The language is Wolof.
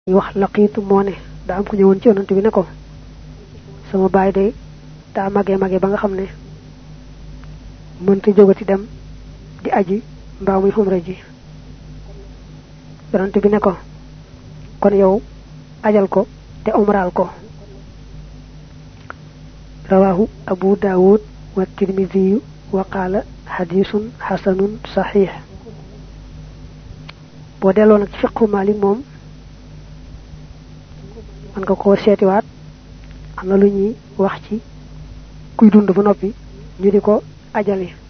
wax laqitu moo ne da am ku ñëwoon ci yonante bi ne ko sama baay day daa mage ba nga xam ne mënta jógati dem di aji mbaa muy xumra ji yonante bi ne ko kon yow ajal ko te umraal ko rawahu abu daawud wa tirmidhi wa qala hadithun hasanun sahih bo delo nak ci fiqhu malik mom man nga ko séti waat amna lu ñuy wax ci kuy dund ba nopi ñu diko ajali